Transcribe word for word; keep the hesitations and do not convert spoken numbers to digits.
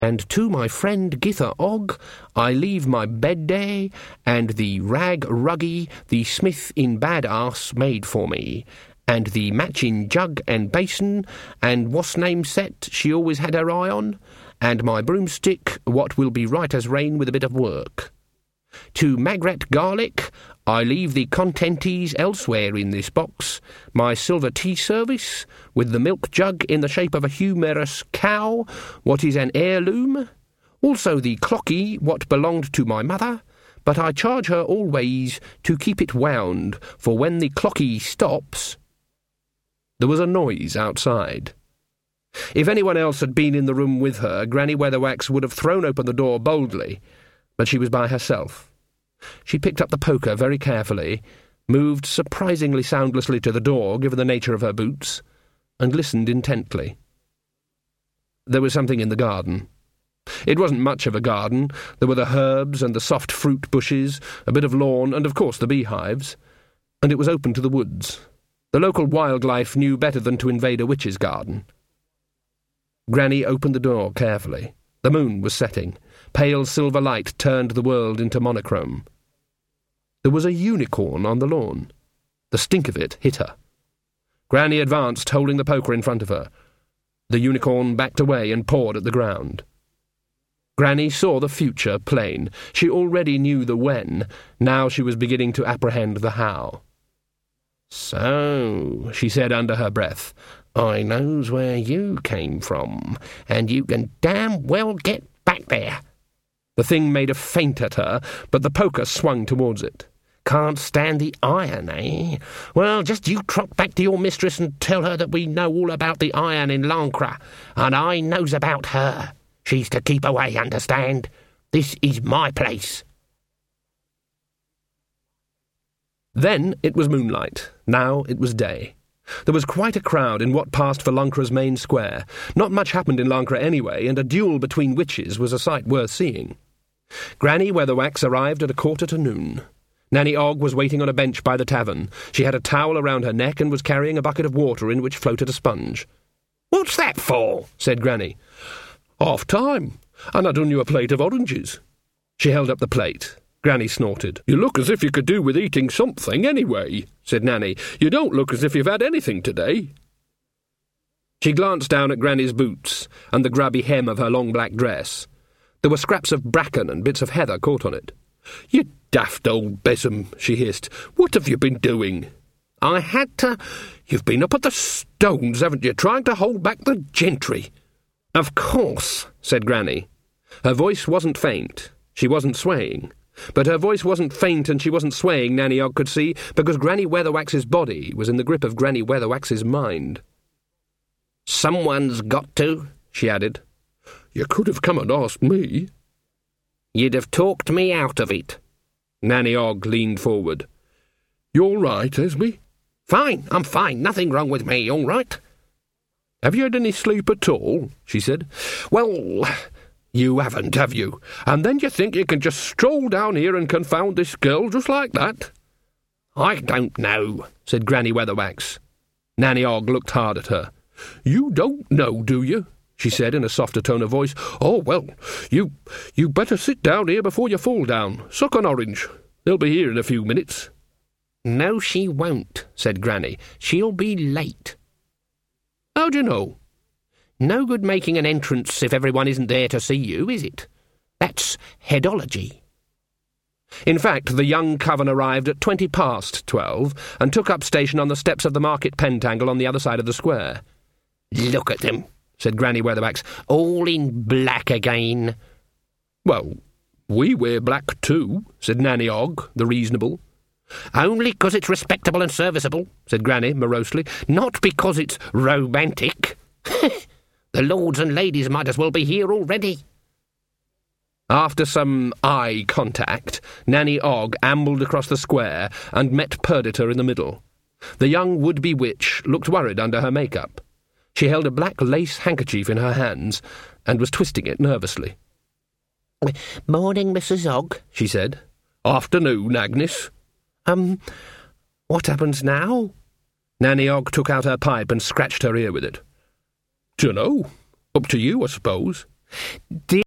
And to my friend Githa Og I leave my bed day, and the rag ruggy the smith in bad arse made for me, and the matching jug and basin, and what's name set she always had her eye on, and my broomstick, what will be right as rain with a bit of work. To Magrat Garlic I leave the contenties elsewhere in this box, my silver tea service, with the milk jug in the shape of a humorous cow, what is an heirloom, also the clocky, what belonged to my mother, but I charge her always to keep it wound, for when the clocky stops—" There was a noise outside. If anyone else had been in the room with her, Granny Weatherwax would have thrown open the door boldly, but she was by herself. She picked up the poker very carefully, moved surprisingly soundlessly to the door, given the nature of her boots, and listened intently. There was something in the garden. It wasn't much of a garden. There were the herbs and the soft fruit bushes, a bit of lawn, and of course the beehives. And it was open to the woods. The local wildlife knew better than to invade a witch's garden. Granny opened the door carefully. The moon was setting. Pale silver light turned the world into monochrome. There was a unicorn on the lawn. The stink of it hit her. Granny advanced, holding the poker in front of her. The unicorn backed away and pawed at the ground. Granny saw the future plain. She already knew the when. Now she was beginning to apprehend the how. "So," she said under her breath, "I knows where you came from, and you can damn well get back there." The thing made a feint at her, but the poker swung towards it. "Can't stand the iron, eh? Well, just you trot back to your mistress and tell her that we know all about the iron in Lancre, and I knows about her. She's to keep away, understand? This is my place." Then it was moonlight. Now it was day. There was quite a crowd in what passed for Lancre's main square. Not much happened in Lancre anyway, and a duel between witches was a sight worth seeing. Granny Weatherwax arrived at a quarter to noon. Nanny Ogg was waiting on a bench by the tavern. She had a towel around her neck and was carrying a bucket of water in which floated a sponge. "What's that for?" said Granny. "Half time, and I done you a plate of oranges." She held up the plate. Granny snorted. "You look as if you could do with eating something anyway," said Nanny. "You don't look as if you've had anything today." She glanced down at Granny's boots and the grubby hem of her long black dress. There were scraps of bracken and bits of heather caught on it. "You daft old besom," she hissed. "What have you been doing?" "I had to—" "You've been up at the stones, haven't you, trying to hold back the gentry?" "Of course," said Granny. Her voice wasn't faint. She wasn't swaying. But her voice wasn't faint and she wasn't swaying, Nanny Ogg could see, because Granny Weatherwax's body was in the grip of Granny Weatherwax's mind. "Someone's got to," she added. "You could have come and asked me." "You'd have talked me out of it." Nanny Ogg leaned forward. "You all right, Esme?" "Fine, I'm fine. Nothing wrong with me, all right." "Have you had any sleep at all?" she said. "Well, you haven't, have you? And then you think you can just stroll down here and confound this girl just like that?" "I don't know," said Granny Weatherwax. Nanny Ogg looked hard at her. "You don't know, do you?" she said in a softer tone of voice. "Oh, well, you you better sit down here before you fall down. Suck an orange. They'll be here in a few minutes." "No, she won't," said Granny. "She'll be late." "How do you know?" "No good making an entrance if everyone isn't there to see you, is it? That's headology." In fact, the young coven arrived at twenty past twelve and took up station on the steps of the market pentangle on the other side of the square. "Look at them," said Granny Weatherwax, "all in black again." "Well, we wear black too," said Nanny Ogg, the reasonable. "Only 'cause it's respectable and serviceable," said Granny morosely, "not because it's romantic. The lords and ladies might as well be here already." After some eye contact, Nanny Ogg ambled across the square and met Perdita in the middle. The young would-be witch looked worried under her makeup. She held a black lace handkerchief in her hands and was twisting it nervously. "Morning, Missus Ogg," she said. "Afternoon, Agnes." Um, what happens now?" Nanny Ogg took out her pipe and scratched her ear with it. "Dunno. Up to you, I suppose." Dear